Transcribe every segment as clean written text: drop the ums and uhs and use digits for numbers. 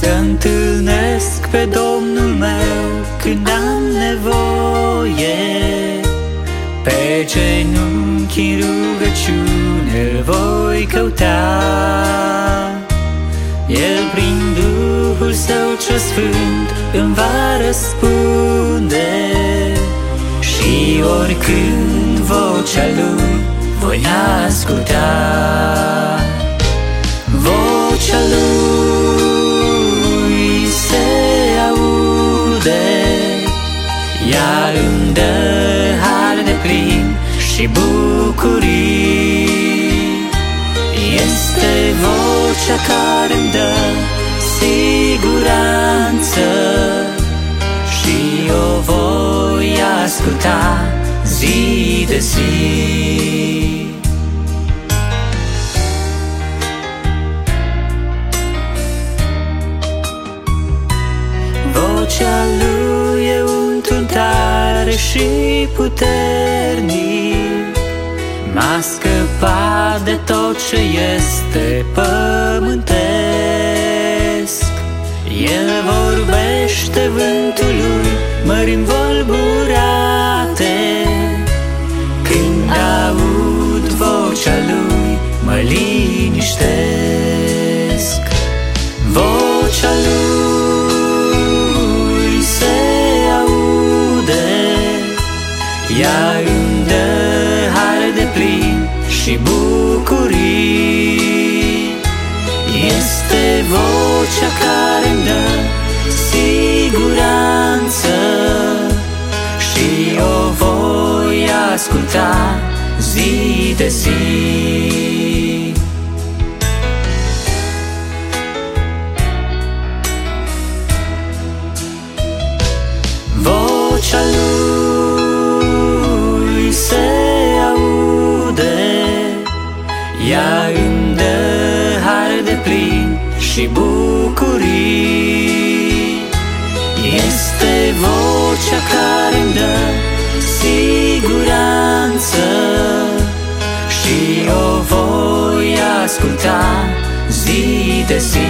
Întâlnesc pe Domnul meu când am nevoie, pe genunchi în rugăciune îl voi căuta. El prin Duhul Său cel Sfânt îmi va răspunde, și oricând vocea Lui voi asculta. Vocea Lui se aude, iar îmi dă har de plin și bucurii. Este vocea care-mi dă siguranță și o voi asculta zi de zi. Vocea Lui e un tun tare și puternic, m-a scăpat de tot ce este pământesc. El vorbește vântului mări învolburate, când aud vocea Lui mă liniștesc. Vocea Lui se aude, ea îmi dă har de plin și bucurii. Este vocea care-mi dă siguranță și o voi asculta zi de zi. Vocea Lui se aude, ea îmi dă har de plin și bucurii. Este vocea care-mi dă siguranță și o voi asculta zi de zi.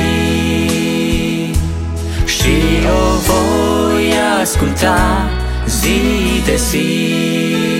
Și o voi asculta zi de zi.